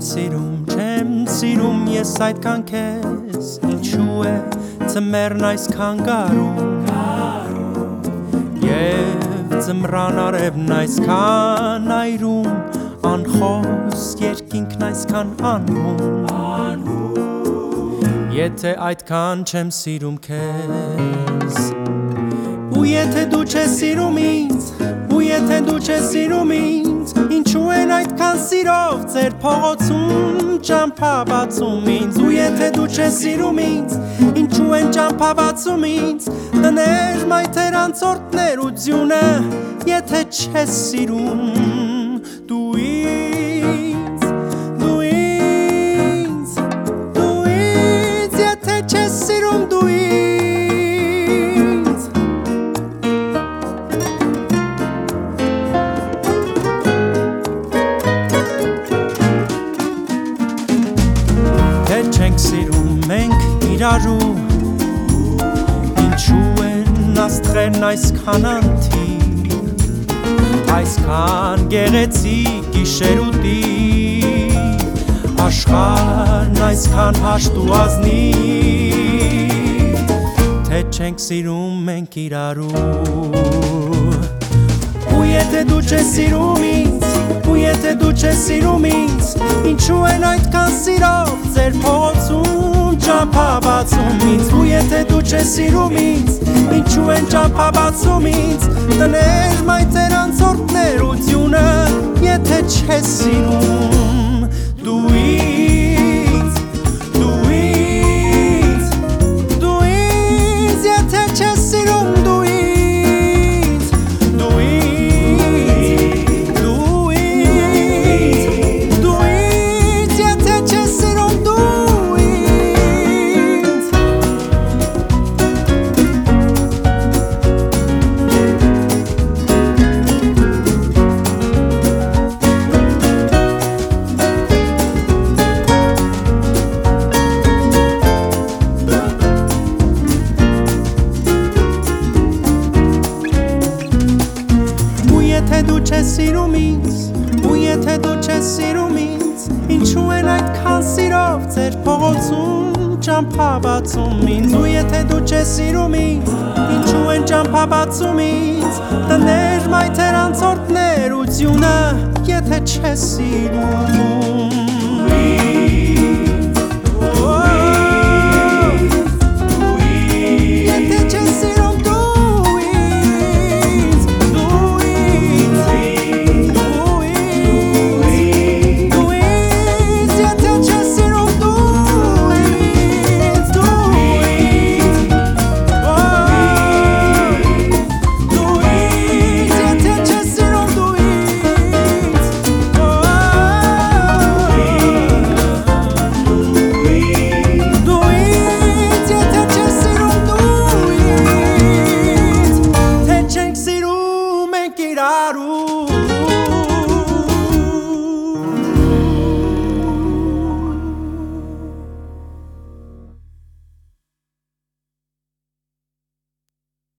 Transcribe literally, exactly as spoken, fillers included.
սիրում, չեմ սիրում ես այդքան քեզ, ինչու է ծմերն այսքան գարում, և ձմռան արևն այսքան այրում, անխոս երկինքն այսքան անհուն, եթե այդքան չեմ սիրում քեզ, ու եթե դու չես սիրում ինձ, ու եթե դու չես սիրում ինձ, ինչու են այդքան սիրով ձեր փողոցում ճամփա բացում ինձ, ու եթե դու չես սիրում ինձ, ինչու են ճամփա բացում ինձ, տներ մայթեր անցորդներ ու ձյունը, եթե չես սիրում դու ինձ, դու ինձ, դու ինձ, եթե չես սիրում դու ինձ. Թե չենք սիրում մենք իրարու, ինչու են աստղերն այսքան անթիր, այսքան գեղեցիկ գիշեր ու տիվ, աշխարհն այսքան հաշտ ու ազնիվ, թե չենք սիրում մենք իրարու, ու եթե դու չես սիրում ինձ, ու եթե դու չես սիրում ինձ, ինչու են այդքան սիրով ձեր փողոցում ճամփա բացում ինձ, ու եթե դու չես սիրում ինձ, ինչու են ճամփա բացում ինձ, տներ մայթեր անցորդներ ու ձյունը, եթե չես սիրում դու ինձ, դու ինձ, դու ինձ, եթե չես սիրում դու ինձ, դու ինձ, դու ինձ, դու ինձ, եթե չես սիրում դու ինձ. Ու եթե դու չես սիրում ինձ, ու եթե դու չես սիրում ինձ, ինչու են այդքան սիրով ձեր փողոցում ճամփա բացում ինձ, ու եթե դու չես սիրում ինձ, ինչու են ճամփա բացում ինձ, տներ մայթեր անցորդներ ու ձյունը, եթե չես սիրում